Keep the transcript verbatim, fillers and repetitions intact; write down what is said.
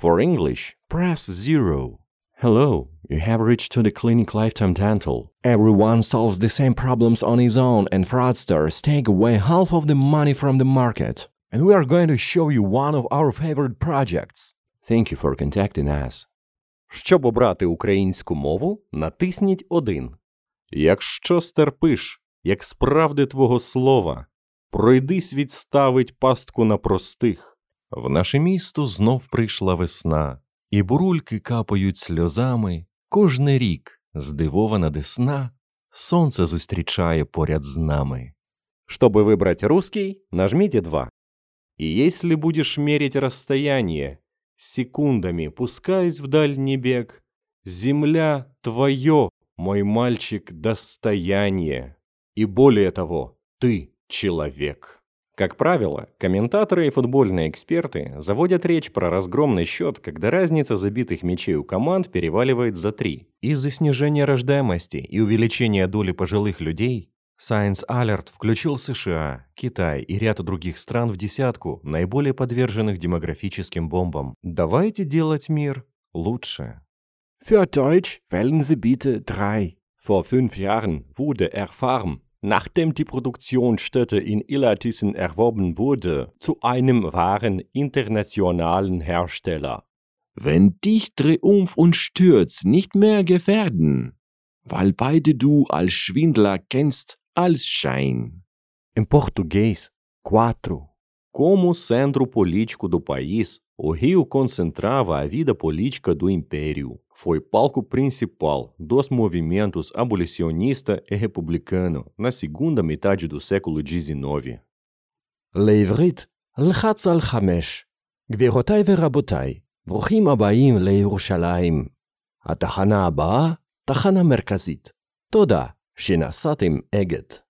For English, press zero. Hello, you have reached to the clinic Lifetime Dental. Everyone solves the same problems on his own, and fraudsters take away half of the money from the market. And we are going to show you one of our favorite projects. Thank you for contacting us. Щоб обрати українську мову, натисніть один. Якщо стерпиш, як справди твого слова, пройдись відставить пастку на простих. В наше місто знов прийшла весна, і бурульки капають сльозами. Кожний рік, здивована десна, сонце зустрічає поряд з нами. Чтобы выбрать русский, нажмите два. И если будешь мерить расстояние секундами, пускаясь в дальний бег, земля твое, мой мальчик, достояние. И более того, ты человек. Как правило, комментаторы и футбольные эксперты заводят речь про разгромный счет, когда разница забитых мячей у команд переваливает за три. Из-за снижения рождаемости и увеличения доли пожилых людей Science Alert включил США, Китай и ряд других стран в десятку наиболее подверженных демографическим бомбам. Давайте делать мир лучше. Für Deutsch wählen Sie bitte drei. Vor fünf Jahren wurde erfahren, nachdem die Produktionsstätte in Illertissen erworben wurde, zu einem wahren internationalen Hersteller. Wenn dich Triumph und Sturz nicht mehr gefährden, weil beide du als Schwindler kennst als Schein. Em português, quatro. Como centro político do país, o Rio concentrava a vida política do Império. Foi palco principal dos movimentos abolicionista e republicano na segunda metade do século dezenove. לעברית, לחץ על חמש. גבירותיי ורבותיי, ברוכים הבאים לירושלים. התחנה הבאה, תחנה מרכזית. תודה שנסעתם אגד.